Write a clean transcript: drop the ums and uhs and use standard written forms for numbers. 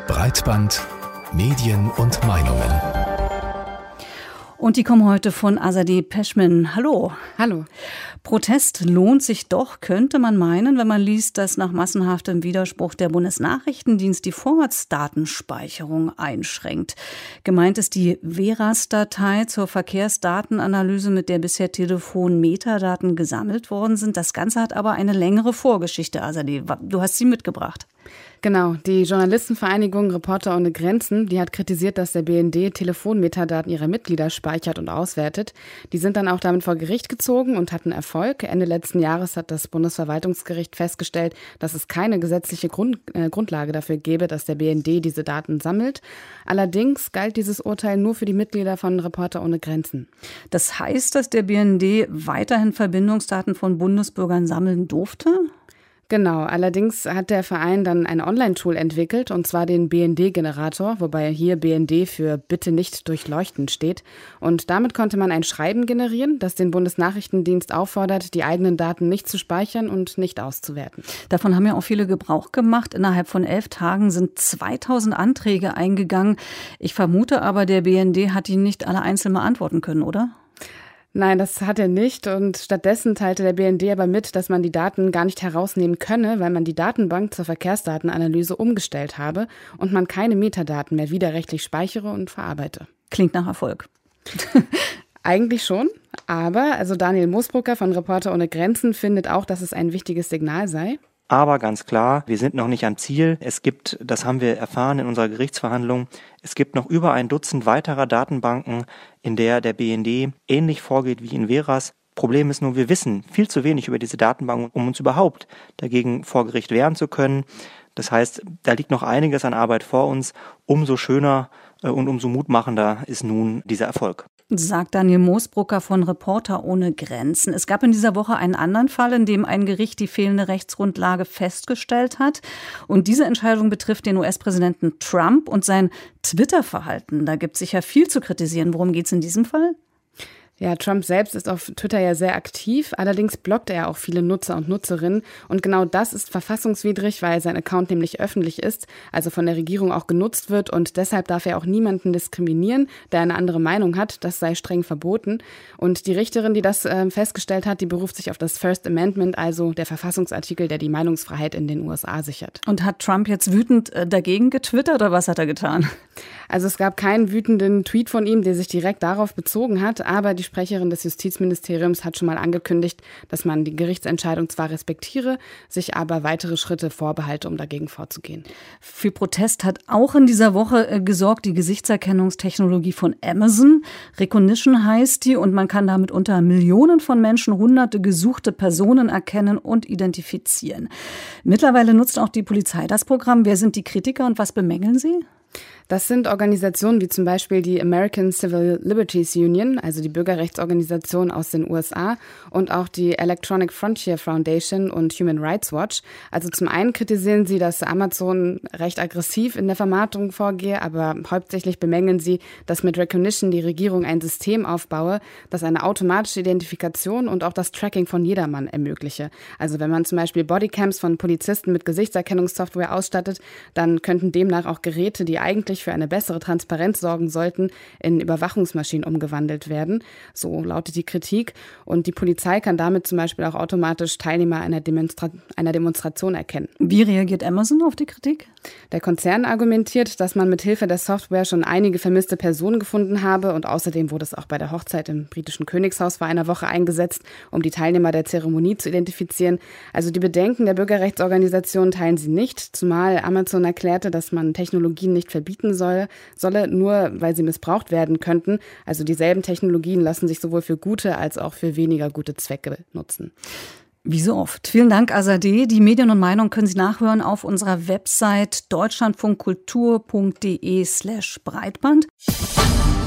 Breitband Medien und Meinungen. Und die kommen heute von Azadeh Peschman. Hallo. Hallo. Protest lohnt sich doch, könnte man meinen, wenn man liest, dass nach massenhaftem Widerspruch der Bundesnachrichtendienst die Vorratsdatenspeicherung einschränkt. Gemeint ist die VERAS-Datei zur Verkehrsdatenanalyse, mit der bisher Telefon-Metadaten gesammelt worden sind. Das Ganze hat aber eine längere Vorgeschichte, Azadeh. Du hast sie mitgebracht. Genau, die Journalistenvereinigung Reporter ohne Grenzen, die hat kritisiert, dass der BND Telefonmetadaten ihrer Mitglieder speichert und auswertet. Die sind dann auch damit vor Gericht gezogen und hatten Erfolg. Ende letzten Jahres hat das Bundesverwaltungsgericht festgestellt, dass es keine gesetzliche Grundlage dafür gäbe, dass der BND diese Daten sammelt. Allerdings galt dieses Urteil nur für die Mitglieder von Reporter ohne Grenzen. Das heißt, dass der BND weiterhin Verbindungsdaten von Bundesbürgern sammeln durfte? Genau, allerdings hat der Verein dann ein Online-Tool entwickelt, und zwar den BND-Generator, wobei hier BND für Bitte nicht durchleuchten steht. Und damit konnte man ein Schreiben generieren, das den Bundesnachrichtendienst auffordert, die eigenen Daten nicht zu speichern und nicht auszuwerten. Davon haben ja auch viele Gebrauch gemacht. Innerhalb von 11 Tagen sind 2000 Anträge eingegangen. Ich vermute aber, der BND hat die nicht alle einzeln beantworten können, oder? Nein, das hat er nicht, und stattdessen teilte der BND aber mit, dass man die Daten gar nicht herausnehmen könne, weil man die Datenbank zur Verkehrsdatenanalyse umgestellt habe und man keine Metadaten mehr widerrechtlich speichere und verarbeite. Klingt nach Erfolg. Eigentlich schon, aber Daniel Moosbrucker von Reporter ohne Grenzen findet auch, dass es ein wichtiges Signal sei. Aber ganz klar, wir sind noch nicht am Ziel. Es gibt, das haben wir erfahren in unserer Gerichtsverhandlung, es gibt noch über ein Dutzend weiterer Datenbanken, in der der BND ähnlich vorgeht wie in VERAS. Problem ist nur, wir wissen viel zu wenig über diese Datenbanken, um uns überhaupt dagegen vor Gericht wehren zu können. Das heißt, da liegt noch einiges an Arbeit vor uns. Umso schöner und umso mutmachender ist nun dieser Erfolg. Sagt Daniel Moosbrucker von Reporter ohne Grenzen. Es gab in dieser Woche einen anderen Fall, in dem ein Gericht die fehlende Rechtsgrundlage festgestellt hat. Und diese Entscheidung betrifft den US-Präsidenten Trump und sein Twitter-Verhalten. Da gibt es sicher viel zu kritisieren. Worum geht es in diesem Fall? Ja, Trump selbst ist auf Twitter ja sehr aktiv, allerdings blockt er auch viele Nutzer und Nutzerinnen, und genau das ist verfassungswidrig, weil sein Account nämlich öffentlich ist, also von der Regierung auch genutzt wird, und deshalb darf er auch niemanden diskriminieren, der eine andere Meinung hat. Das sei streng verboten, und die Richterin, die das festgestellt hat, die beruft sich auf das First Amendment, also der Verfassungsartikel, der die Meinungsfreiheit in den USA sichert. Und hat Trump jetzt wütend dagegen getwittert, oder was hat er getan? Also es gab keinen wütenden Tweet von ihm, der sich direkt darauf bezogen hat, aber die Sprecherin des Justizministeriums hat schon mal angekündigt, dass man die Gerichtsentscheidung zwar respektiere, sich aber weitere Schritte vorbehalte, um dagegen vorzugehen. Für Protest hat auch in dieser Woche gesorgt die Gesichtserkennungstechnologie von Amazon. Rekognition heißt die, und man kann damit unter Millionen von Menschen hunderte gesuchte Personen erkennen und identifizieren. Mittlerweile nutzt auch die Polizei das Programm. Wer sind die Kritiker und was bemängeln sie? Das sind Organisationen wie zum Beispiel die American Civil Liberties Union, also die Bürgerrechtsorganisation aus den USA, und auch die Electronic Frontier Foundation und Human Rights Watch. Also zum einen kritisieren sie, dass Amazon recht aggressiv in der Vermarktung vorgehe, aber hauptsächlich bemängeln sie, dass mit Rekognition die Regierung ein System aufbaue, das eine automatische Identifikation und auch das Tracking von jedermann ermögliche. Also wenn man zum Beispiel Bodycams von Polizisten mit Gesichtserkennungssoftware ausstattet, dann könnten demnach auch Geräte, die eigentlich für eine bessere Transparenz sorgen sollten, in Überwachungsmaschinen umgewandelt werden. So lautet die Kritik. Und die Polizei kann damit zum Beispiel auch automatisch Teilnehmer einer Demonstration erkennen. Wie reagiert Amazon auf die Kritik? Der Konzern argumentiert, dass man mit Hilfe der Software schon einige vermisste Personen gefunden habe, und außerdem wurde es auch bei der Hochzeit im britischen Königshaus vor einer Woche eingesetzt, um die Teilnehmer der Zeremonie zu identifizieren. Also die Bedenken der Bürgerrechtsorganisationen teilen sie nicht, zumal Amazon erklärte, dass man Technologien nicht verbieten solle, nur weil sie missbraucht werden könnten. Also dieselben Technologien lassen sich sowohl für gute als auch für weniger gute Zwecke nutzen. Wie so oft. Vielen Dank, Azadeh. Die Medien und Meinung können Sie nachhören auf unserer Website deutschlandfunkkultur.de/Breitband.